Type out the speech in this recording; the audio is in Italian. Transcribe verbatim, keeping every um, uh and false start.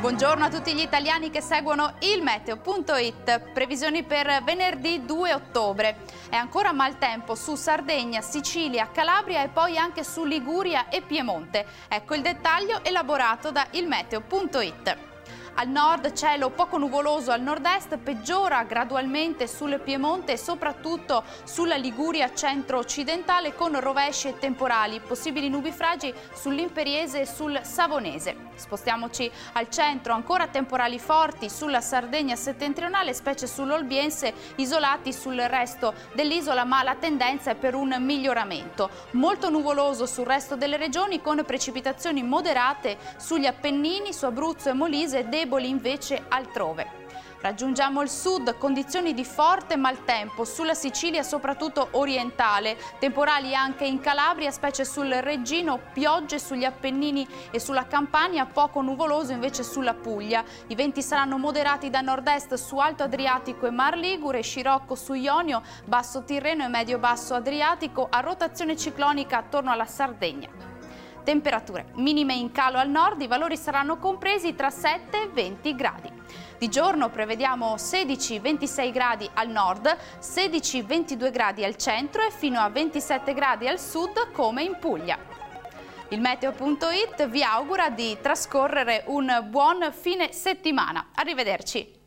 Buongiorno a tutti gli italiani che seguono il meteo punto it. Previsioni per venerdì due ottobre. È ancora maltempo su Sardegna, Sicilia, Calabria e poi anche su Liguria e Piemonte. Ecco il dettaglio elaborato da il meteo punto it. Al nord cielo poco nuvoloso al nord-est, peggiora gradualmente sul Piemonte e soprattutto sulla Liguria centro-occidentale con rovesci e temporali, possibili nubifragi sull'Imperiese e sul Savonese. Spostiamoci al centro, ancora temporali forti sulla Sardegna settentrionale, specie sull'Olbiense, isolati sul resto dell'isola, ma la tendenza è per un miglioramento. Molto nuvoloso sul resto delle regioni con precipitazioni moderate sugli Appennini, su Abruzzo e Molise, deboli invece altrove. Raggiungiamo il sud, condizioni di forte maltempo sulla Sicilia soprattutto orientale, temporali anche in Calabria, specie sul Reggino, piogge sugli Appennini e sulla Campania, poco nuvoloso invece sulla Puglia. I venti saranno moderati da nord-est su Alto Adriatico e Mar Ligure, scirocco su Ionio, basso Tirreno e medio-basso Adriatico, a rotazione ciclonica attorno alla Sardegna. Temperature minime in calo al nord, i valori saranno compresi tra sette e venti gradi. Di giorno prevediamo sedici ventisei gradi al nord, sedici ventidue gradi al centro e fino a ventisette gradi al sud come in Puglia. Il meteo punto it vi augura di trascorrere un buon fine settimana. Arrivederci.